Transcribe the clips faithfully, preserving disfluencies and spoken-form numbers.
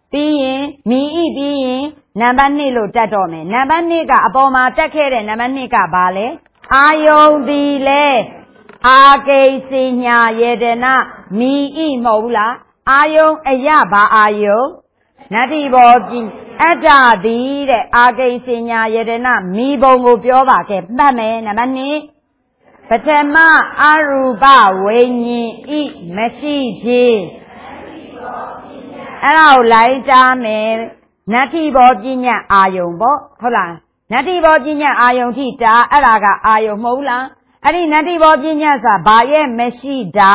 ပြီးရင်မီဤပြီးရင်နံပါတ်နှစ်လို့တက်တော့မယ်နံပါတ်နှစ်ကအပေါ်မှာတက်ခဲ့တဲ့နံပါတ်နှစ်ကဘာလဲအာယုံသည်လေအာကိစ္စညာယေတနာမီဤမဟုတ်ဘူးလားအာယုံအယဘာအာယုံနတ္တိဘောပိအတ္တသည်တဲ့အာကိစ္စညာယေတနာမီဘုံကိုပြောပါခဲ့မှတ်မယ်နံပါတ်နှစ်ပထမအရူပဝိညာဉ်ဤမရှိခြင်းအဲ့ဒါကိုလိုက်တာမယ်နတ္တိဘောပညာအာယုံပေါ့ဟုတ်လားနတ္တိဘောပညာအာယုံထိတာအဲ့ဒါကအာယုံမဟုတ်လားအဲ့ဒီနတ္တိဘောပညာဆိုတာဘာရဲ့မရှိတာ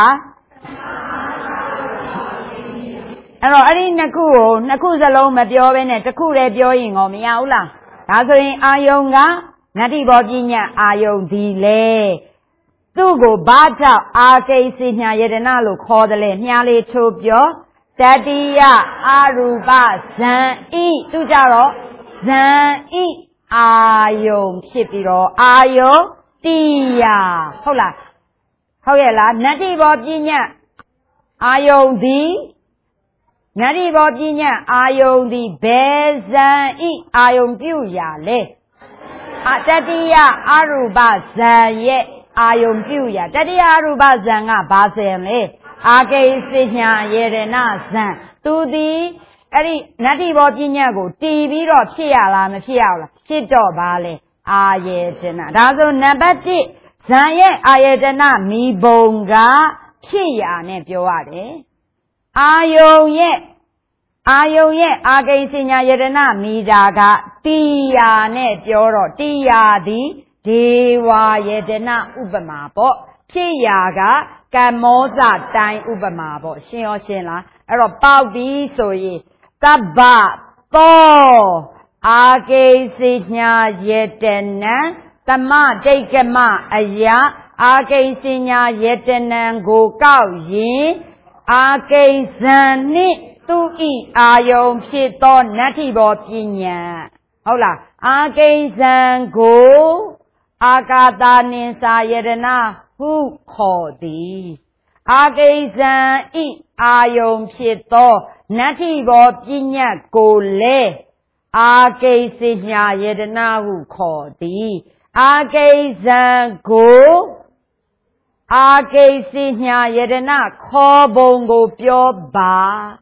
အဲ့တော့အဲ့ဒီနှစ်ခုကိုနှစ်ခုစလုံးမပြောဘဲနဲ့တစ်ခုတည်းပြောရင်ရောမရဘူးလားဒါဆိုရင်အာယုံကနတ္တိဘောပညာအာယုံဒီလေသူ့ကိုဘာကြောင့်အာကိစ္စညာယတနာလို့ခေါ်တယ်လေမြားလေးထိုးပြောတတိယအရူပဇံဤသူကြတော့ဇံဤအာယုံဖြစ်ပြီးတော့အာယုံတိယဟုတ်လားဟုတ်ရဲ့လားနတ္တိဘောပညာအာယုံသည်နတ္တိဘောပညာအာယုံသည်ဘယ်ဇံဤအာယုံပြုရာလဲအတတိယအရူပဇံရဲ့အာယုံပြုရာတတိယအရူပဇံကဘာဇံလဲအာကိစ္စညာယေရဏဇံသူသည်အဲ့ဒီနတ္တိဘောပညာကိုတည်ပြီးတော့ဖြစ်ရလားမဖြစ်ရဘူးလားဖြစ်တော့ပါလေအာယေတနာဒါဆိုနံပါတ်တစ်ဇံရဲ့အာယေတနာမိဘုံကဖြစ်ရနဲ့ပြောရတယ်အာယုံရဲ့အာယုံရဲ့အာကိစ္စညာယေရဏမိတာကတိယာနဲ့ပြောတော့တိယာသည်ဒေဝယေတနာဥပမာပေါ့ဖြစ်ရာကကမ္မောဇတိုင်းဥပမာပေါ့ရှင်းရောရှင်းလားအဲ့တော့ပေါက်ပြီးဆိုရင်တဗ္ဗသောအာကိစ္စညာယေတနံသမတိတ်ကမအယအာကိစ္စညာယေတနံကိုကောက်ရင်အာကိဇံနှင့်သူဤအာယုံဖြစ်သောနတ္ထိဘောပညာဟုတ်လားအာကိဇံကိုအာကာသနိစာယတနာဟုခေါ်သည်အာကိဇံဤအာယုံဖြစ်သောနတ္ထိဘောပညာကိုလည်းအာကိစ္စညာယတနာဟုခေါ်သည်အာကိဇံကိုအာကိစ္စညာယတနာခေါ်ပုံကိုပြောပါ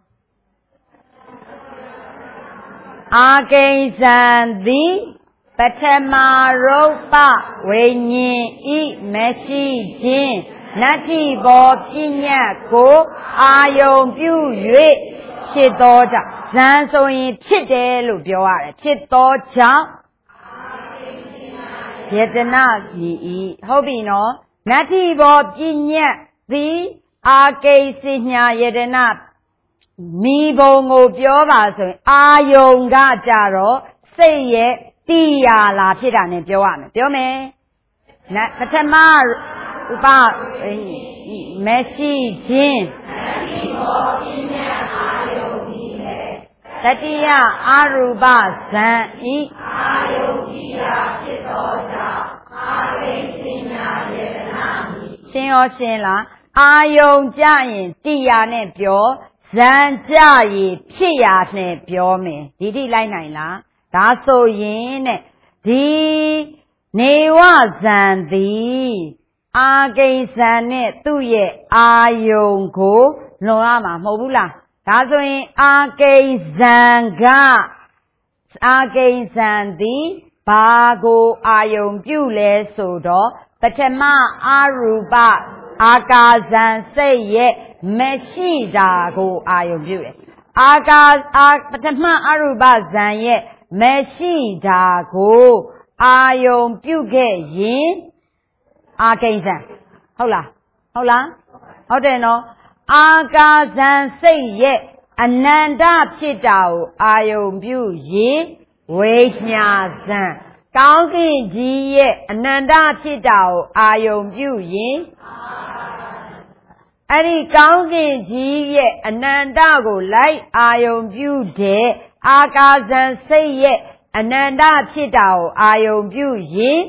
အာကိဇံသည်ပထမရုပ်ပဝိညာဉ်ဤမရှိခြင်းနတ္ထိဘောပညာကိုအာယုံပြု၍ဖြစ်သောကြောင့်ဇံဆိုရင်ဖြစ်တယ်လို့ပြောရတယ်ဖြစ်သောကြောင့်ယတနာဤဟုတ်ပြီနော်နတ္ထိဘောပညာသည်အာကိစ္စညာယတနာမိဘုံကိုပြောပါဆိုရင်အာယုံကကြတော့စိတ်ရဲ့တိယာလာဖြစ်တာနဲ့ပြောရမယ်ပြောမယ်ပထမဥပမရှိခြင်းတတိယအရူပဇံဤအာယုတိယဖြစ်သောကြောင့်အာကိစ္စညာယေတနာရှင်းရောရှင်းလားအာယုံကြရင်တိယာနဲ့ပြောဇံကြရင်ဖြစ်ရာနဲ့ပြောမယ်ဒီတိလိုက်နိုင်လားဒါဆိုရင်တဲ့ဒီနေဝဇံသည်အာကိစ္စံနဲ့သူ့ရဲ့အာယုံကိုလွန်ရမှာမဟုတ်ဘူးလားဒါဆိုရင်အာကိစ္စံကအာကိစ္စံသည်ဘာကိုအာယုံပြုလဲဆိုတော့ပထမအရူပအာကာဇံစိတ်ရဲ့မရှိတာကိုအာယုံပြုတယ်အာကာအာပထမအရူပဇံရဲ့မရှိတာကိုအာယုံပြုခဲ့ရင်အာကိစ္စံဟုတ်လားဟုတ်လားဟုတ်တယ်နော်အာကာဇံစိတ်ရဲ့အနန္တဖြစ်တာကိုအာယုံပြုရင်ဝိညာဇံကောင်းကင်ကြီးရဲ့အနန္တဖြစ်တာကိုအာယုံပြုရင်အဲ့ဒီကောင်းကင်ကြီးရဲ့အနန္တကိုလိုက်အာယုံပြုတဲ့အာကာဇံစိတ်ရဲ့အနန္တဖြစ်တာကိုအာယုံပြုရင်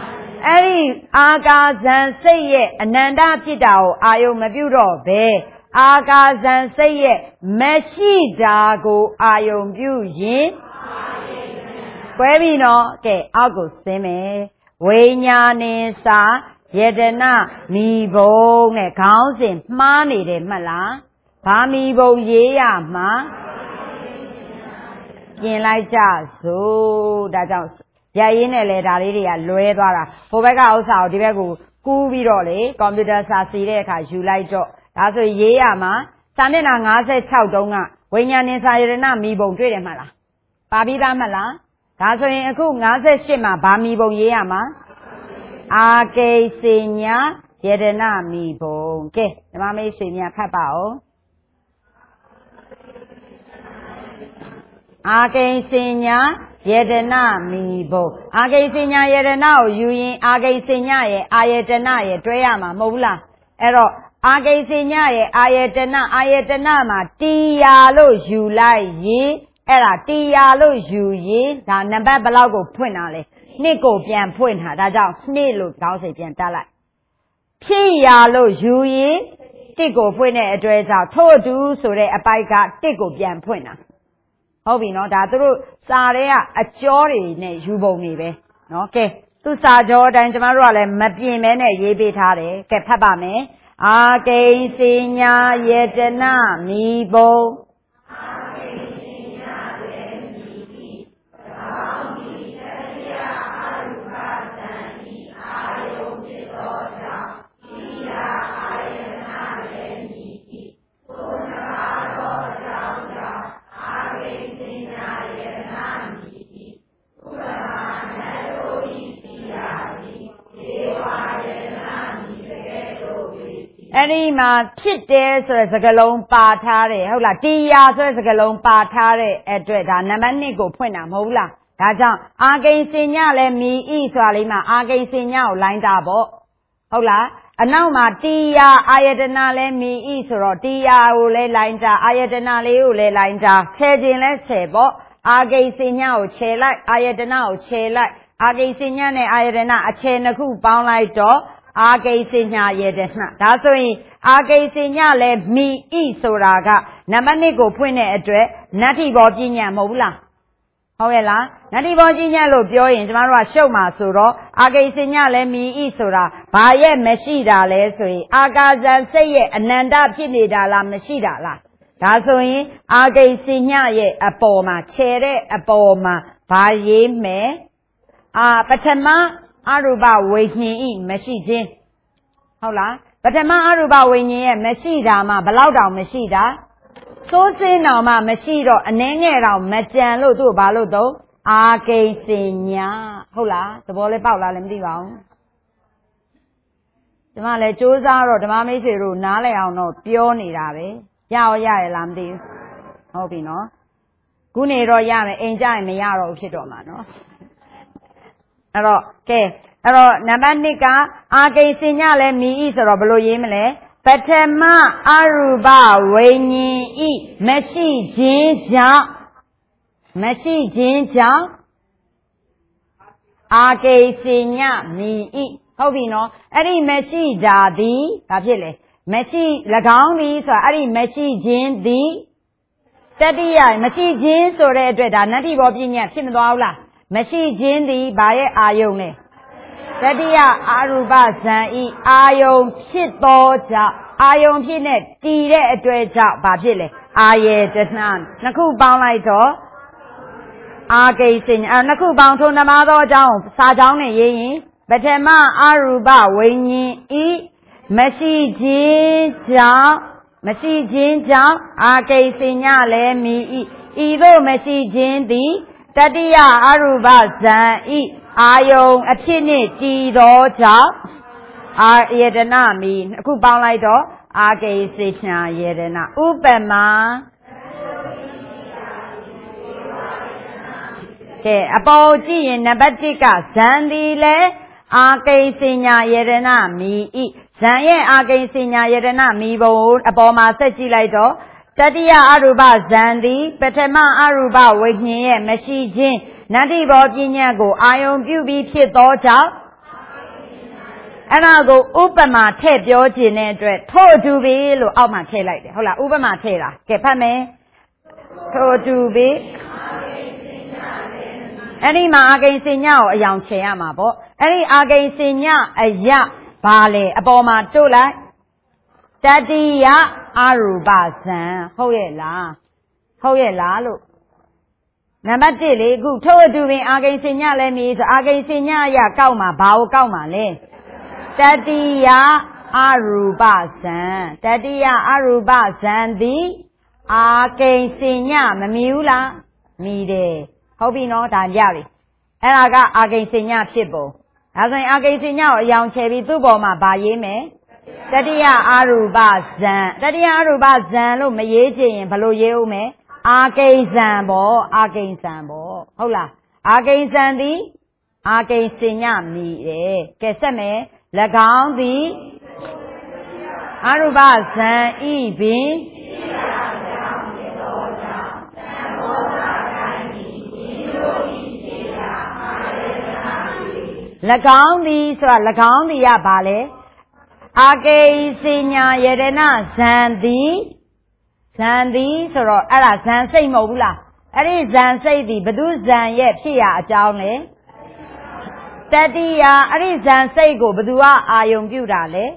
အဲ့ဒီအာကာဇံစိတ်ရဲ့အနန္တဖြစ်တာကိုအာယုံမပြုတော့ဘဲအာကာဇံစိတ်ရဲ့မရှိတာကိုအာယုံပြုရင်ကွဲပြီနော်ကဲအောက်ကိုဆင်းမယ်ဝိညာဏင်စာယတနာမိဘုံနဲ့ခေါင်းစဉ်မှားနေတယ်မှတ်လားဘာမိဘုံရေးရမှာပြင်လိုက်ကြစို့ဒါကြောင့်ရရင်းနဲ့လေဒါလေးတွေကလွဲသွားတာဟိုဘက်ကဥစ္စာကိုဒီဘက်ကိုကူးပြီးတော့လေကွန်ပျူတာစာစီတဲ့အခါယူလိုက်တော့ဒါဆိုရေးရမှာစာမျက်နှာ56တုံးကဝိညာဉ်စာယတနာမိဘုံတွေ့တယ်မှတ်လားပါပြီးသားမှတ်လားဒါဆိုရင်အခု58မှာဘာမိဘုံရေးရမှာအာကိစညာယတနာမိဘုံကဲဓမ္မမိတ်ဆွေများဖတ်ပါဦးအာကိစညာယတနာမိဘုံအာကိစညာယတနာကိုယူရင်အာကိစညာရဲ့အာယတနာရဲ့တွဲရမှာမဟုတ်ဘူးလားအဲ့တော့အာကိစညာရဲ့အာယတနာအာယတနာမှာတီယာလို့ယူလိုက်ရင်အဲ့ဒါတီယာလို့ယူရင်ဒါနံပါတ်ဘယ်လောက်ကိုဖွင့်တာလဲနှစ်ကိုပြန်ဖွင့်တာဒါကြောင့်နှစ်လို့ခေါင်းစဉ်ပြန်တက်လိုက်ဖြစ်ရာလို့ယူရင်တစ်ကိုဖွင့်တဲ့အတွက်ကြောင့်ထို့တူဆိုတဲ့အပိုက်ကတစ်ကိုပြန်ဖွင့်တာဟုတ်ပြီနော်ဒါသူတို့စာတွေကအကျော်တွေနဲ့ယူပုံတွေပဲနော်ကဲသူစာကျော်အတိုင်းကျမတို့ကလည်းမပြင်မဲနဲ့ရေးပေးထားတယ်ကဲဖတ်ပါမယ်အာကိစညာယတနာမိဘုံအဲ့ဒီမှာဖြစ်တယ်ဆိုတဲ့စကားလုံးပါထားတယ်ဟုတ်လားတရားဆိုတဲ့စကားလုံးပါထားတဲ့အတွက်ဒါနံပါတ်နှစ်ကိုဖွင့်တာမဟုတ်လားဒါကြောင့်အာကိစညလည်းမီဤဆိုတာလေးမှာအာကိစညကိုလိုင်းတာပေါ့ဟုတ်လားအနောက်မှာတရားအာယတနာလည်းမီဤဆိုတော့တရားကိုလည်းလိုင်းတာအာယတနာလေးကိုလည်းလိုင်းတာခြေခြင်းလည်းခြေပေါ့အာကိစညကိုခြေလိုက်အာယတနာကိုခြေလိုက်အာကိစညနဲ့အာယတနာအခြေနှစ်ခုပေါင်းလိုက်တော့အာကိစညာယတနာဒါဆိုရင်အာကိစညာလည်းမိဤဆိုတာကနံပါတ်နှစ်ကိုဖွင့်တဲ့အတွက်နတ္ထိဘောပညာမဟုတ်ဘူးလားဟုတ်ရဲ့လားနတ္ထိဘောပညာလို့ပြောရင်ကျမတို့ကရှုပ်မှာဆိုတော့အာကိစညာလည်းမိဤဆိုတာဘာရဲ့မရှိတာလဲဆိုရင်အာကာဇံစိတ်ရဲ့အနန္တဖြစ်နေတာလားမရှိတာလားဒါဆိုရင်အာကိစညာရဲ့အပေါ်မှာခြေတဲ့အပေါ်မှာဘာရေးမယ်အာပထမအရူပဝိညာဉ်ဤမရှိခြင်းဟုတ်လားပထမအရူပဝိညာဉ်ရဲ့မရှိတာမှဘလောက်တောင်မရှိတာသိုးစင်းတောင်မှမရှိတော့အနှဲငယ်တောင်မကြံလို့သူ့ဘာလို့တော့အာကိစညာဟုတ်လားသဘောလေးပေါက်လားလည်းမသိပါဘူးဒီမှာလည်းစူးစမ်းတော့ဓမ္မမိတ်ဆွေတို့နားလည်အောင်တော့ပြောနေတာပဲရအောင်ရရလားမသိဘူးဟုတ်ပြီနော်ခုနေတော့ရမယ်အိမ်ကြရင်မရတော့ဘူးဖြစ်တော့မှာနော်အဲ့တော့ကဲအဲ့တော့နံပါတ်နှစ်ကအာကိစညလည်းမိဤဆိုတော့ဘယ်လိုရေးမလဲပထမအရူပဝိညာဉ်ဤမရှိခြင်းကြောင့်မရှိခြင်းကြောင့်အာကိစညမိဤဟုတ်ပြီနော်အဲ့ဒီမရှိတာသည်ဘာဖြစ်လဲမရှိ၎င်းသည်ဆိုတာအဲ့ဒီမရှိခြင်းသည်တတိယမရှိခြင်းဆိုတဲ့အတွက်ဒါနတ္တိဘောပညာဖြစ်မသွားဘူးလားမရှိခြင်းသည်ဘာရဲ့အာယုံလဲတတိယအာရူပဇံဤအာယုံဖြစ်သောကြောင့်အာယုံဖြစ်နဲ့တည်တဲ့အတွက်ကြောင့်ဘာဖြစ်လဲအာယေတနာနှစ်ခုပေါင်းလိုက်တော့အာကိစဉ္အဲနှစ်ခုပေါင်းထုံးသမားသောအကြောင်းစာကြောင်းနဲ့ရေးရင်ပထမအာရူပဝိညာဉ်ဤမရှိခြင်းကြောင့်မရှိခြင်းကြောင့်အာကိစဉ္လည်းမိဤဤသို့မရှိခြင်းသည်တတိယအရူပဇံဤအာယုံအဖြစ်နှင့်တည်သောကြောင့်အာယတနာမိအခုပေါင်းလိုက်တော့အာကိစေညာယတနာဥပမာကဲအပေါ်ကြည့်ရင်နံပါတ်တစ်ကဇံဒီလေအာကိစေညာယတနာမိဤဇံရဲ့အာကိစေညာယတနာမိဘုံအပေါ်မှာဆက်ကြည့်လိုက်တော့တတိယအရူပဇံသည်ပထမအရူပဝိညာဉ်ရဲ့မရှိခြင်းနတ္တိဘောပညာကိုအာယုံပြုပြီးဖြစ်သောကြောင့်အဲ့ဒါကိုဥပမာထည့်ပြောခြင်းတဲ့အတွက်ထို့အတူပဲလို့အောက်မှာထည့်လိုက်တယ်ဟုတ်လားဥပမာထည့်တာကဲဖတ်မယ်ထို့အတူပဲအဲ့ဒီမှာအာကိဉ္စညကိုအယောင်ချေရမှာပေါ့အဲ့ဒီအာကိဉ္စညအယဘာလဲအပေါ်မှာတို့လိုက်တတိယအရူပဇံဟုတ်ရဲ့လားဟုတ်ရဲ့လားလို့နံပါတ်တစ်လေအခုထို့အတူပင်အာကိဉ္စညလည်းမြည်ဆိုအာကိဉ္စညအယကောက်မှာဘာကိုကောက်မှာလဲတတိယအရူပဇံတတိယအရူပဇံသည်အာကိဉ္စညမမြည်ဘူးလားမြည်တယ်ဟုတ်ပြီနော်ဒါကြပြီအဲ့ဒါကအာကိဉ္စညဖြစ်ပုံဒါဆိုရင်အာကိဉ္စညကိုအယောင်ချယ်ပြီးသူ့ပေါ်မှာဗာရေးမယ်တတိယအရူပဇံတတိယအရူပဇံလို့မရေးချင်ရင်ဘယ်လိုရေးဦးမယ်အာကိဉ္စံပေါ့အာကိဉ္စံပေါ့ဟုတ်လားအာကိဉ္စံသည်အာကိဉ္စညမြည်တယ်ကဲဆက်မယ်၎င်းသည်အရူပဇံဤပင်၎င်းသည်ဆိုတာ၎င်းသည်ကဘာလဲအာကိဉ္စညာယတနာဇံသည်ဇံသည်ဆိုတော့အဲ့ဒါဇံစိတ်မဟုတ်ဘူးလားအဲ့ဒီဇံစိတ်သည်ဘု து ဇံရဲ့ဖြစ်ရအကြောင်းလေတတိယအဲ့ဒီဇံစိတ်ကိုဘယ်သူကအာယုံပြုတာလဲ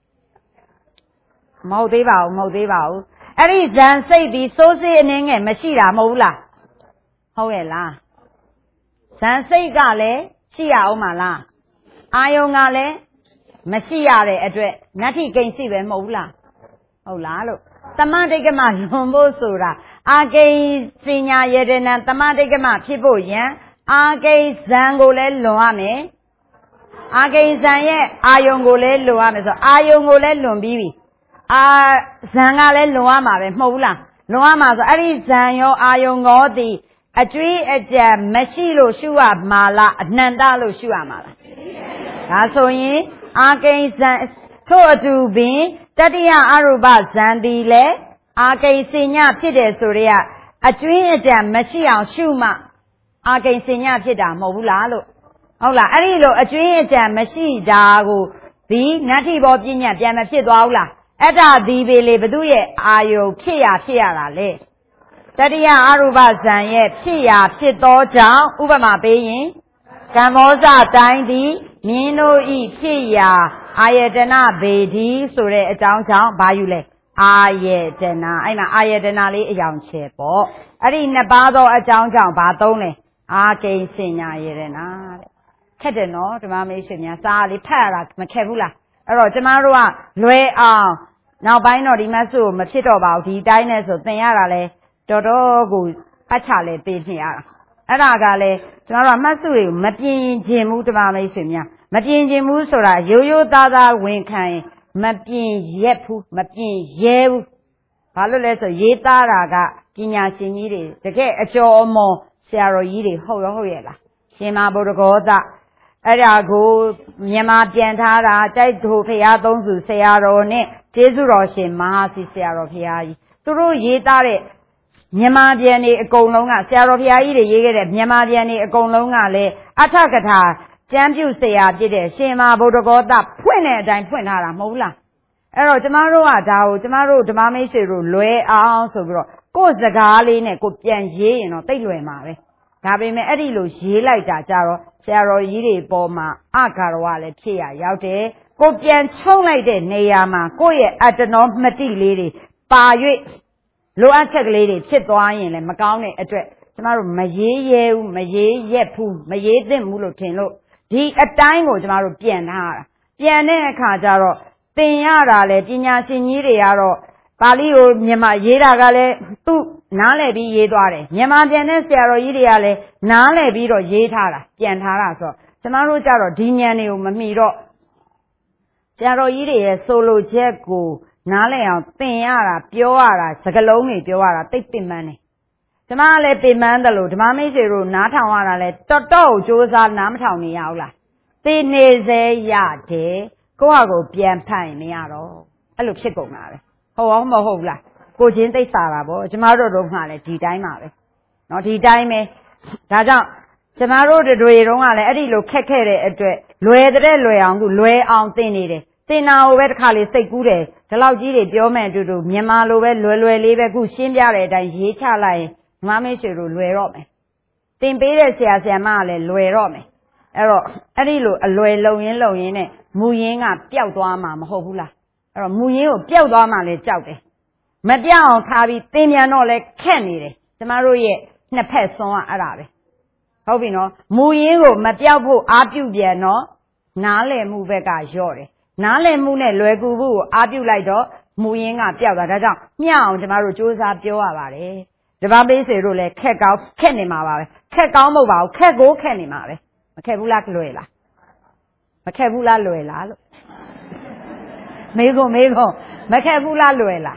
မဟုတ်သေးပါဘူးမဟုတ်သေးပါဘူးအဲ့ဒီဇံစိတ်သည်စိုးစေးအနေငယ်မရှိတာမဟုတ်ဘူးလားဟုတ်ရဲ့လားဇံစိတ်ကလည်းရှိရအောင်မလားအာယုံကလည်းမရှိရတဲ့အတွက်နတ္ထိကိဉ္စိပဲမဟုတ်ဘူးလားဟုတ်လားလို့သမတိကမလွန်ဖို့ဆိုတာအာကိဉ္စညာယတနာသမတိကမဖြစ်ဖို့ယံအာကိဉ္စံကိုလည်းလွန်ရမယ်အာကိဉ္စံရဲ့အာယုံကိုလည်းလွန်ရမယ်ဆိုအာယုံကိုလည်းလွန်ပြီးပြီအာဇံကလည်းလွန်ရမှာပဲမဟုတ်ဘူးလားလွန်ရမှာဆိုအဲ့ဒီဇံရောအာယုံရောသည်အကျွေးအကြံမရှိလို့ရှုရမှာလားအနှံတလို့ရှုရမှာလားဒါဆိုရင်အာကိဉ္စံထို့အတူပင်တတိယအရူပဇံသည်လည်းအာကိဉ္စညဖြစ်တယ်ဆိုရဲအကျွေးအကြံမရှိအောင်ရှုမှအာကိဉ္စညဖြစ်တာမဟုတ်ဘူးလားလို့ဟုတ်လားအဲ့ဒီလိုအကျွေးအကြံမရှိတာကိုဒီနတ္ထိဘောပညာပြန်မဖြစ်သွားဘူးလားအဲ့ဒါဒီပေလေဘု து ရဲ့အာယုဖြစ်ရဖြစ်ရတာလေတတိယအရူပဇံရဲ့ဖြစ်ရာဖြစ်သောကြောင့်ဥပမာပေးရင်ကမ္မောဇတိုင်းသည်မြင်းတို့ဤဖြစ်ရာအာယတနာဘေဒီဆိုတဲ့အကြောင်းကြောင့်ဘာယူလဲအာယတနာအဲ့မှာအာယတနာလေးအယောင်ချေပေါ့အဲ့ဒီနှစ်ပါးသောအကြောင်းကြောင့်ဘာသုံးလဲအာကိဉ္စညာယတနာတဲ့ခက်တယ်နော်ဓမ္မမေးရှင်များစားလေးဖတ်ရတာမခက်ဘူးလားအဲ့တော့ကျမတို့ကလွယ်အောင်နောက်ပိုင်းတော့ဒီမတ်စုကိုမဖြစ်တော့ပါဘူးဒီတိုင်းနဲ့ဆိုသင်ရတာလဲတော်တော်ကိုပတ်ချလဲသိနေရတာအဲ့ဒါကလည်းကျွန်တော်တို့ကမှတ်စုတွေကိုမပြင်းခြင်းဘူးဓမ္မမိတ်ဆွေများမပြင်းခြင်းဘူးဆိုတာရိုးရိုးသားသားဝင်ခံရင်မပြင်းရက်ဘူးမပြင်းရဲဘူးဘာလို့လဲဆိုရေးသားတာကပညာရှင်ကြီးတွေတကယ်အကျော်အမော်ဆရာတော်ကြီးတွေဟုတ်ရောဟုတ်ရဲ့လားရှင်မဗုဒ္ဓဂောသအဲ့ဒါကိုမြန်မာပြန်ထားတာတိုက်သူဖရာသုံးစုဆရာတော်နဲ့ကျေးဇူးတော်ရှင်မဟာစီဆရာတော်ဖရာကြီးသူတို့ရေးသားတဲ့မြန်မာပြန်နေအကုန်လုံးကဆရာတော်ဘုရားကြီးတွေရေးခဲ့တဲ့မြန်မာပြန်နေအကုန်လုံးကလည်းအထကထာကျမ်းပြုဆရာဖြစ်တဲ့ရှင်မဗုဒ္ဓဂောသဖွင့်တဲ့အတိုင်းဖွင့်ထားတာမဟုတ်လားအဲ့တော့ကျမတို့ကဒါကိုကျမတို့ဓမ္မမိတ်ဆွေတို့လွယ်အောင်ဆိုပြီးတော့ကိုယ်စကားလေးနဲ့ကိုပြန်ရေးရင်တော့သိလွယ်မှာပဲဒါပေမဲ့အဲ့ဒီလိုရေးလိုက်တာကြတော့ဆရာတော်ကြီးတွေပေါ်မှာအဂါရဝလည်းဖြစ်ရရောက်တယ်ကိုပြန်ချုပ်လိုက်တဲ့နေရာမှာကိုယ့်ရဲ့အတ္တနောမတိလေးတွေပါ၍လိုအပ်ချက်ကလေးတွေဖြစ်သွားရင်လည်းမကောင်းတဲ့အတွက်ကျမတို့မရေးရဲဘူးမရေးရက်ဘူးမရေးသင့်ဘူးလို့ထင်လို့ဒီအတိုင်းကိုကျမတို့ပြန်ထားတာပြန်တဲ့အခါကျတော့သင်ရတာလေပညာရှင်ကြီးတွေကတော့ပါဠိကိုမြန်မာရေးတာကလည်းသူ့နားလည်ပြီးရေးသွားတယ်မြန်မာပြန်တဲ့ဆရာတော်ကြီးတွေကလည်းနားလည်ပြီးတော့ရေးထားတာပြန်ထားတာဆိုတော့ကျမတို့ကြတော့ဒီဉာဏ်တွေကိုမမီတော့ဆရာတော်ကြီးတွေရဲ့ဆိုလိုချက်ကိုနားလည်အောင်သင်ရတာပြောရတာစကားလုံးတွေပြောရတာသိပင်ပန်းတယ်ဓမ္မလည်းပင်ပန်းတယ်လို့ဓမ္မမိတ်ဆွေတို့နားထောင်ရတာလဲတော်တော်ကြိုးစားနားမထောင်နေရဘူးလားသိနေစေရတယ်ကိုယ့်ဟာကိုပြန်ဖတ်ရင်မရတော့အဲ့လိုဖြစ်ကုန်တာပဲဟုတ်ရောမဟုတ်လားကိုချင်းသိစာတာပေါ့ကျမတို့တို့မှလည်းဒီတိုင်းပါပဲเนาะဒီတိုင်းပဲဒါကြောင့်ကျမတို့တွေတုန်းကလည်းအဲ့ဒီလိုခက်ခဲ့တဲ့အတွက်လွယ်တဲ့လွယ်အောင်သူလွယ်အောင်သင်နေတယ်သင်တာကိုပဲတစ်ခါလေစိတ်ကူးတယ်ဒီလောက်ကြီးတွေပြောမယ်အတူတူမြန်မာလိုပဲလွယ်လွယ်လေးပဲခုရှင်းပြတဲ့အတိုင်းရေးချလိုက်ရင်ဓမ္မမိတ်ဆွေတို့လွယ်တော့မယ်သင်ပေးတဲ့ဆရာဆရာမကလည်းလွယ်တော့မယ်အဲ့တော့အဲ့ဒီလိုအလွယ်လုံရင်းလုံရင်းနဲ့မူရင်းကပျောက်သွားမှာမဟုတ်ဘူးလားအဲ့တော့မူရင်းကိုပျောက်သွားမှလည်းကြောက်တယ်မပြောက်အောင်ထားပြီးသင်ပြန်တော့လဲခက်နေတယ်ကျမတို့ရဲ့နှစ်ဖက်ဆွမ်းကအဲ့ဒါပဲဟုတ်ပြီနော်မူရင်းကိုမပြောက်ဖို့အားပြုပြန်တော့နားလည်မှုဘက်ကလျော့တယ်နားလည်မှုနဲ့လွယ်ကူမှုကိုအားပြုလိုက်တော့မူရင်းကပျောက်သွားဒါကြောင့်မျှအောင်ကျမတို့စူးစမ်းပြောရပါတယ်တပတ်ပေးစေတို့လည်းခက်ကောင်းခက်နေမှာပါပဲခက်ကောင်းမဟုတ်ပါဘူးခက်ကိုခက်နေမှာပဲမခက်ဘူးလားလွယ်လားမခက်ဘူးလားလွယ်လားလို့မေးကုန်မေးကုန်မခက်ဘူးလားလွယ်လား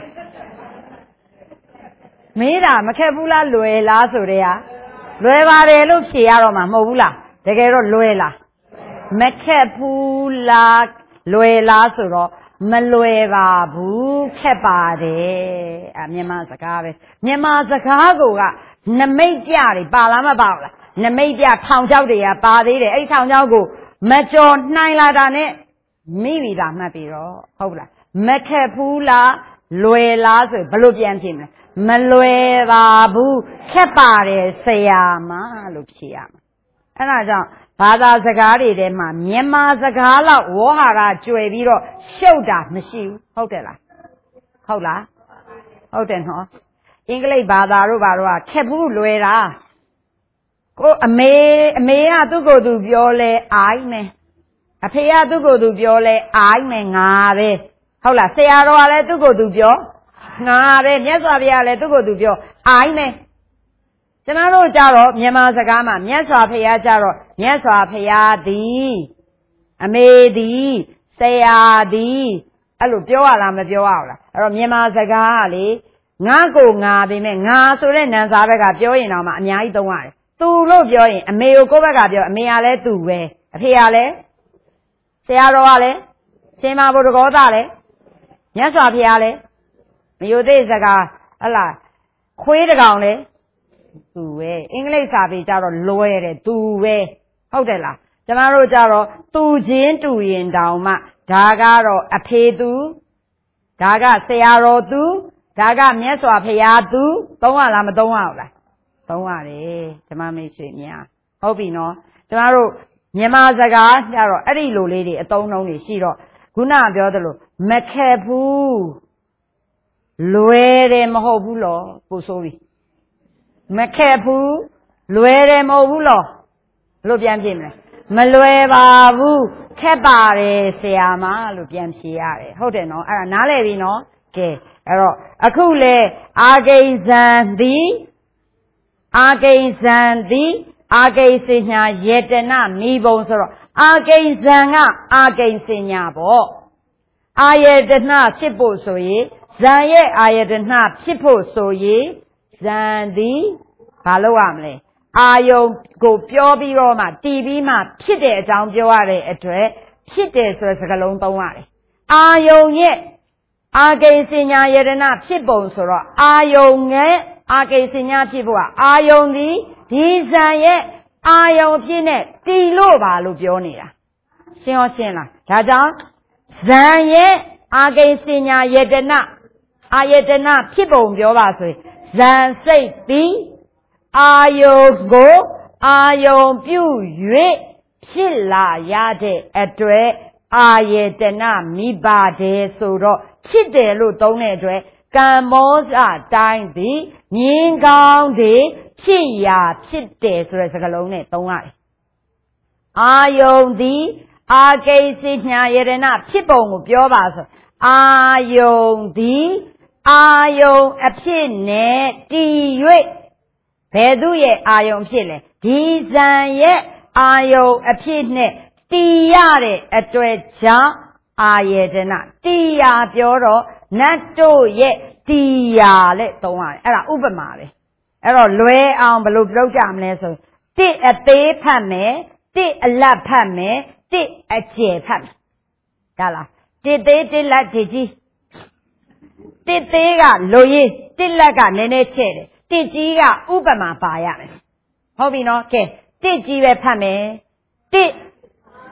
မေးတာမခက်ဘူးလားလွယ်လားဆိုတဲ့ဟာလွယ်ပါတယ်လို့ဖြေရတော့မှာမဟုတ်ဘူးလားတကယ်တော့လွယ်လားမခက်ဘူးလားလွယ်လားဆိုတော့မလွယ်ပါဘူးခက်ပါတယ်အမြန်မာစကားပဲမြန်မာစကားကိုကနမိတ်ပြတွေပါလားမပါဘူးလားနမိတ်ပြထောင်ချောက်တွေကပါသေးတယ်အဲ့ထောင်ချောက်ကိုမကြော်နိုင်လာတာနဲ့မိပြီလားမှတ်ပြီတော့ဟုတ်လားမခက်ဘူးလားလွယ်လားဆိုဘယ်လိုပြန်ဖြေမလဲမလွယ်ပါဘူးခက်ပါတယ်ဆရာမလို့ဖြေရမှာအဲ့ဒါကြောင့်ဘာသာစကားတွေထဲမှာမြန်မာစကားလောက်ဝေါဟာရကျွယ်ပြီးတော့ရှုပ်တာမရှိဘူးဟုတ်တယ်လားဟုတ်လားဟုတ်တယ်နော်အင်္ဂလိပ်ဘာသာတို့ဘာတို့ကခက်ဘူးလွယ်တာကိုအမေအမေကသူ့ကိုယ်သူပြောလဲအိုင်းမယ်အဖေကသူ့ကိုယ်သူပြောလဲအိုင်းမယ်ငါပဲဟုတ်လားဆရာတော်ကလည်းသူ့ကိုယ်သူပြောငါပဲမြတ်စွာဘုရားလည်းသူ့ကိုယ်သူပြောအိုင်းမယ်ကျွန်တော်တို့ကြတော့မြန်မာစကားမှာမြတ်စွာဘုရားကြတော့မြတ်စွာဘုရားသည်အမေသည်ဆရာသည်အဲ့လိုပြောရလားမပြောရဘူးလားအဲ့တော့မြန်မာစကားကလေငါကိုငါပဲမဲ့ငါဆိုတဲ့နံစာဘက်ကပြောရင်တော့မှအများကြီးသုံးရတယ်သူလို့ပြောရင်အမေကိုကိုယ့်ဘက်ကပြောအမေကလည်းသူပဲအဖေကလည်းဆရာတော်ကလည်းရှင်မဘုဒ္ဓဂေါသလည်းမြတ်စွာဘုရားလည်းမယိုသေးစကားဟလာခွေးတကောင်လည်းသူပဲအင်္ဂလိပ်စာပေကြတော့လွယ်တယ်သူပဲဟုတ်တယ်လားကျမတို့ကြတော့သူချင်းတူရင်တောင်မှဒါကတော့အဖေသူဒါကဆရာတော်သူဒါကမြတ်စွာဘုရားသူသုံးရလားမသုံးရဘူးလားသုံးရတယ်ဓမ္မမိတ်ဆွေများဟုတ်ပြီနော်ကျမတို့မြန်မာစကားကြတော့အဲ့ဒီလိုလေးတွေအသုံးနှုန်းတွေရှိတော့ခုနပြောသလိုမခက်ဘူးလွယ်တယ်မဟုတ်ဘူးလို့ပို့ဆိုပြီမခက်ဘူးလွယ်တယ်မဟုတ်ဘူးလို့ဘလို့ပြန်ပြင်မလဲမလွယ်ပါဘူးခက်ပါတယ်ဆရာမလို့ပြန်ဖြေရတယ်ဟုတ်တယ်နော်အဲ့ဒါနားလည်ပြီနော်ကဲအဲ့တော့အခုလေအာဂိဇံသည်အာဂိဇံသည်အာဂိစညာယေတနာမိဘုံဆိုတော့အာဂိဇံကအာဂိစညာပေါ့အာယေတနာဖြစ်ဖို့ဆိုရင်ဇံရဲ့အာယေတနာဖြစ်ဖို့ဆိုရင်ဇံသည်ဘာလို့ရမလဲအာယုံကိုပြောပြီးတော့မှတည်ပြီးမှဖြစ်တဲ့အကြောင်းပြောရတဲ့အတွက်ဖြစ်တယ်ဆိုတဲ့စကားလုံးသုံးရတယ်အာယုံရဲ့အာဂိစညာယေတနာဖြစ်ပုံဆိုတော့အာယုံရဲ့အာဂိစညာဖြစ်ဖို့ကအာယုံသည်ဒီဇံရဲ့အာယုံဖြစ်နဲ့တည်လို့ပါလို့ပြောနေတာရှင်းရောရှင်းလားဒါကြောင့်ဇံရဲ့အာဂိစညာယေတနာအာယေတနာဖြစ်ပုံပြောပါဆိုရင်ဇံစိတ်သည်အာယုံကိုအာယုံပြု၍ဖြစ်လာရတဲ့အတွက်အာယေတနာမိပါတယ်ဆိုတော့ဖြစ်တယ်လို့သုံးတဲ့အတွက်ကမ္မောဇတိုင်းသည်မြင်ကောင်းသည်ဖြစ်ရာဖြစ်တယ်ဆိုတဲ့စကားလုံးနဲ့သုံးရတယ်အာယုံသည်အာဂိစညာယေတနာဖြစ်ပုံကိုပြောပါဆိုအာယုံသည်အာယုံအဖြစ်နဲ့တည်၍ဘယ်သူရဲ့အာယုံဖြစ်လဲဒီဇံရဲ့အာယုံအဖြစ်နဲ့တည်ရတဲ့အတွက်ကြောင့်အာယေတနာတည်ရာပြောတော့နတ်တို့ရဲ့တည်ရာနဲ့သုံးရတယ်အဲ့ဒါဥပမာပဲအဲ့တော့လွယ်အောင်ဘယ်လိုပြောကြမလဲဆိုတစ်အသေးဖတ်မယ်တစ်အလတ်ဖတ်မယ်တစ်အကျယ်ဖတ်မယ်ဒါလားတစ်သေးတစ်လက်တစ်ကြီးတစ်သေးကလိုရင်းတစ်လက်ကနည်းနည်းချဲ့တယ်တစ်ကြီးကဥပမာပါရမယ်ဟုတ်ပြီနော်ကဲတစ်ကြီးပဲဖတ်မယ်တစ်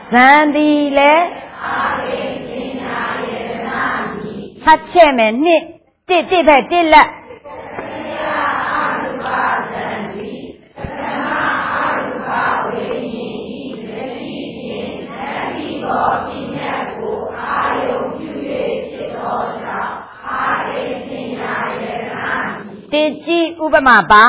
ဇန်ဒီလေဖတ်ချက်မယ်နှစ်တစ်တစ်ဖက်တစ်လက်တစ်ကြည့်ဥပမာပါ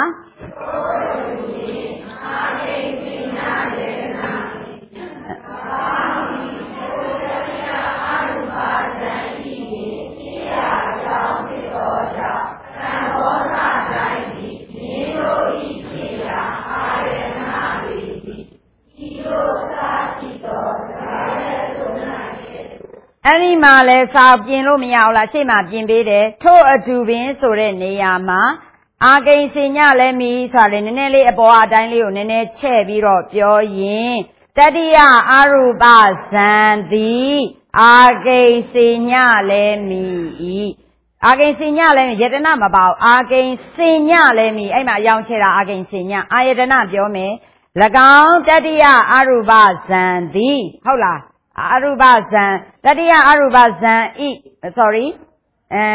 အဲ့ဒီမှာလဲစာပြင်လို့မရဘူးလားရှေ့မှာပြင်ပေးတယ်ထို့အတူပင်ဆိုတဲ့နေရာမှာအာကိဉ္စီညလည်းမီဆိုတာလေနည်းနည်းလေးအပေါ်အတိုင်းလေးကိုနည်းနည်းချဲ့ပြီးတော့ပြောရင်တတိယအရူပဇန်သည်အာကိဉ္စီညလည်းမီဤအာကိဉ္စီညလည်းမီယတနာမပါဘူးအာကိဉ္စီညလည်းမီအဲ့မှာအယောင်ချဲ့တာအာကိဉ္စီညအာယတနာပြောမယ်၎င်းတတိယအရူပဇန်သည်ဟုတ်လားအရူပဇံတတိယအရူပဇံဤ sorry အဲ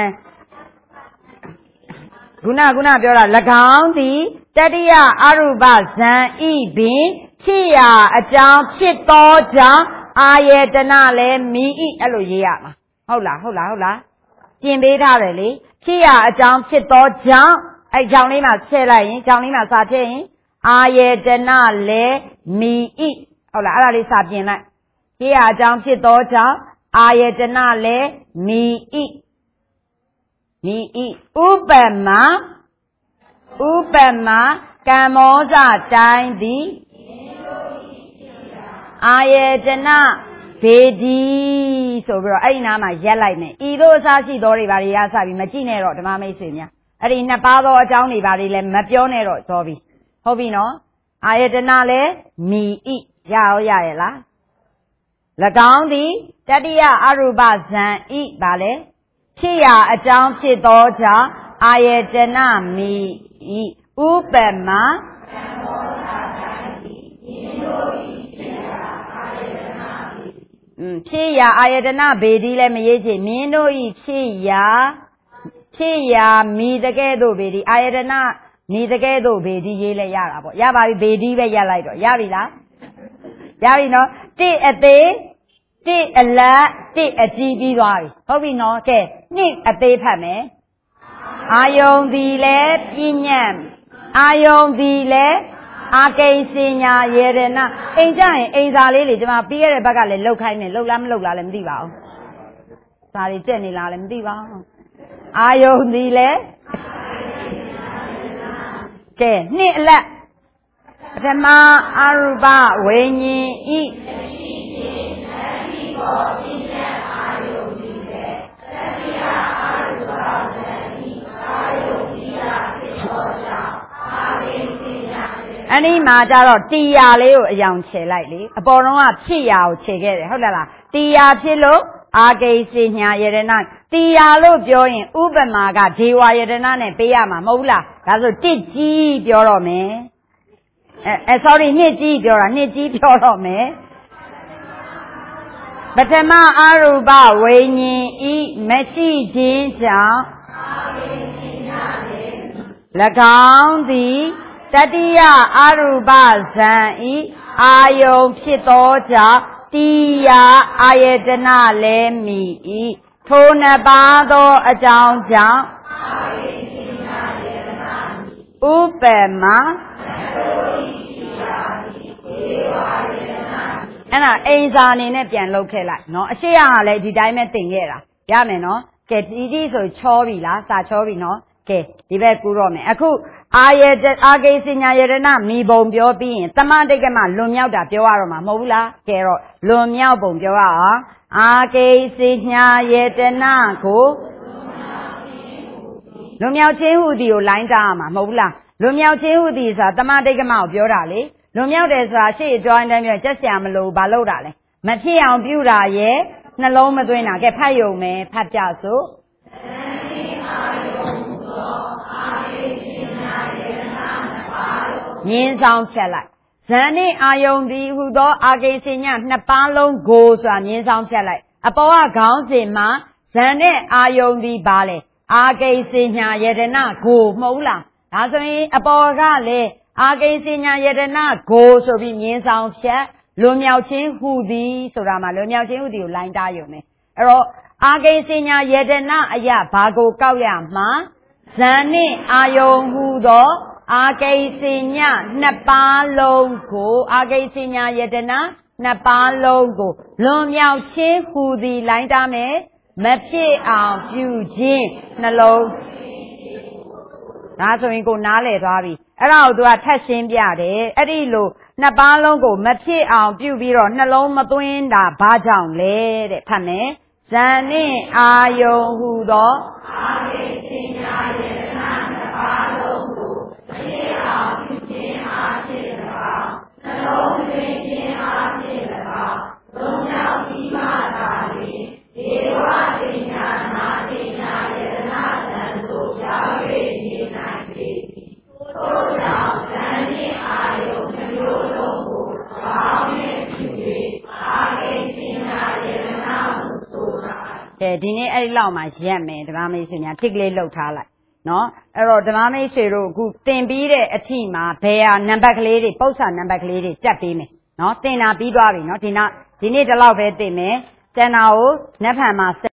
ခုနခုနပြောတာ၎င်းသည်တတိယအရူပဇံဤပင်ဖြစ်ရာအကြောင်းဖြစ်သောကြောင့်အာယတနာလည်းမိဤအဲ့လိုရေးရမှာဟုတ်လားဟုတ်လားဟုတ်လားပြင်ပေးထားတယ်လေဖြစ်ရာအကြောင်းဖြစ်သောကြောင့်အဲ့ကြောင့်လေးမှာဆဲလိုက်ရင်ကြောင့်လေးမှာစာထည့်ရင်အာယတနာလည်းမိဤဟုတ်လားအဲ့ဒါလေးစာပြင်လိုက်ဖြစ်ရာအကြောင်းဖြစ်သောကြောင့်အာယတနာလည်းမိဤမိဤဥပမာဥပမာကမ္မောဇတိုင်းသည်အာယတနာဘေဒီဆိုပြီးတော့အဲ့ဒီနားမှာရက်လိုက်မယ်ဤသို့အစရှိသောတွေပါတွေရစပြီးမကြည့်နဲ့တော့ဓမ္မမိတ်ဆွေများအဲ့ဒီနှစ်ပါးသောအကြောင်းတွေပါတွေလည်းမပြောနဲ့တော့သောပြီဟုတ်ပြီနော်အာယတနာလည်းမိဤရရောရရဲ့လား၎င်းသည်တတိယအရူပဇံဤပါလေဖြစ်ရာအကြောင်းဖြစ်သောကြောင့်အာယတနာမိဤဥပမာဖြစ်ရာအာယတနာဘေဒီလည်းမရေးချင်မင်းတို့ဤဖြစ်ရာဖြစ်ရာမိတကဲ့သို့ဘေဒီအာယတနာမိတကဲ့သို့ဘေဒီရေးလဲရတာပေါ့ရပါပြီဘေဒီပဲရလိုက်တော့ရပြီလားရပြီနော်တိအသေးတိအလတ်တိအကြီးပြီးသွားပြီဟုတ်ပြီနော်ကဲနှစ်အသေးဖတ်မယ်အာယုံသည်လည်းပြဉ္ညတ်အာယုံသည်လည်းအာကိဉ္စီညာယေရဏအိမ်ကြရင်အိမ်စာလေးလေကျွန်မပြီးရတဲ့ဘက်ကလည်းလှုပ်ခိုင်းနေလှုပ်လားမလှုပ်လားလည်းမသိပါဘူးစာတွေကြက်နေလားလည်းမသိပါဘူးအာယုံသည်လည်းကဲနှစ်အလတ်ပထမအရူပဝိညာဉ်ဤအဲ့ဒီမှာကျတော့တီယာလေးကိုအယောင်ချေလိုက်လေအပေါ်တော့ကဖြစ်ရာကိုချေခဲ့တယ်ဟုတ်လားလားတီယာဖြစ်လို့အာကိဉ္စီညာယတနာတီယာလို့ပြောရင်ဥပမာကဒေဝယတနာနဲ့ပေးရမှာမဟုတ်ဘူးလားဒါဆိုတစ်ကြီးပြောတော့မယ်အဲအဲ sorry နှစ်ကြီးပြောတာနှစ်ကြီးပြောတော့မယ်ပထမအရူပဝိညာဉ်ဤမရှိခြင်းကြောင့်၎င်းသည်တတိယအရူပဇံဤအာယုံဖြစ်သောကြောင့်တိယအာယတနာလည်းမိဤထိုနှစ်ပါးသောအကြောင်းကြောင့်ဥပမာအဲ့ဒါအိမ်စာအနေနဲ့ပြန်လုပ်ခဲ့လိုက်နော်အရှိရကလည်းဒီတိုင်းပဲတင်ခဲ့တာရမယ်နော်ကဲဒီဒီဆိုချောပြီလားစာချောပြီနော်ကဲဒီဘက်ကူတော့မယ်အခုအာယတအာကိဉ္စီညာယတနာမိဘုံပြောပြီးရင်တမတိတ်ကမှလွန်မြောက်တာပြောရတော့မှာမဟုတ်ဘူးလားကဲတော့လွန်မြောက်ပုံပြောရအောင်အာကိဉ္စီညာယတနာကိုလွန်မြောက်ခြင်းဟူသည်ကိုလိုင်းတားရမှာမဟုတ်ဘူးလားလွန်မြောက်ခြင်းဟူသည်ဆိုတာတမတိတ်ကမှကိုပြောတာလေလွန်မြောက်တယ်ဆိုတာရှေ့အကြောင်းတိုင်းပြောကြက်စရာမလိုဘာလို့တာလဲမဖြစ်အောင်ပြုတာရဲ့နှလုံးမသွင်းတာကဲဖတ်ယုံမယ်ဖတ်ကြစို့မြင်းဆောင်ချက်လိုက်ဇန်နှင့်အာယုန်သည်ဟူသောအာဂိစင်ညနှစ်ပါးလုံးကိုဆိုတာမြင်းဆောင်ဖြတ်လိုက်အပေါ်ကခေါင်းစဉ်မှာဇန်နဲ့အာယုန်သည်ပါလေအာဂိစင်ညာယတနာကိုမဟုတ်လားဒါဆိုရင်အပေါ်ကလည်းအာဂိစင်ညာယတနာကိုဆိုပြီးမြင်းဆောင်ဖြတ်လွန်မြောက်ခြင်းဟူသည်ဆိုတာမှာလွန်မြောက်ခြင်းဟူသည်ကိုလိုင်းတားရုံပဲအဲ့တော့အာဂိစင်ညာယတနာအရာဘာကိုကောက်ရမှာဇန်နှင့်အာယုန်ဟူသောအာဂိစင်ညာနှစ်ပါးလုံးကိုအာဂိစင်ညာယတနာနှစ်ပါးလုံးကိုလွန်မြောက်ခြင်းဟူသည်လိုင်းတားမယ်မဖြစ်အောင်ပြုခြင်းနှလုံးဒါဆိုရင်ကိုနားလည်သွားပြီအဲ့ဒါကိုသူကထပ်ရှင်းပြတယ်အဲ့ဒီလိုနှစ်ပါးလုံးကိုမဖြစ်အောင်ပြုပြီးတော့နှလုံးမသွင်းတာဘာကြောင့်လဲတဲ့ဖတ်မယ်ဇန်နှင့်အာယုန်ဟူသောအာဂိစင်ညာယတနာနှစ်ပါးလုံးကိုမဖြစ်အောင်ပြုခြင်းအားဖြင့်၎င်းနှလုံးသွင်းခြင်းအားဖြင့်၎င်းလွန်မြောက်ပြီးမှသာလျှင်ဒေဝပညာနာပညာယတနာတန်သို့ပြောင်း၍နေနိုင်ပေသည်ထို့ကြောင့်ဇန်နှင့်အာယုန်နှမျိုးလုံးကိုပေါင်းနှင့်ပြု၍အာဂိစင်ညာယတနာဟုဆိုတာကဲဒီနေ့အဲ့ဒီလောက်မှရက်မယ်ဓမ္မမိတ်ဆွေများတစ်ကလေးလှုပ်ထားလိုက်နော်အဲ့တော့ဓမ္မမိတ်ဆွေတို့အခုတင်ပြီးတဲ့အထိမှာဘယ်ဟာနံပါတ်ကလေးတွေပု္ပ္ပာနံပါတ်ကလေးတွေတက်ပေးမယ်နော်တင်တာပြီးသွားပြီနော်ဒီနောက်ဒီနေ့ဒီလောက်ပဲတင်မယ်ကျန်တာကိုနက်ဖြန်မှာ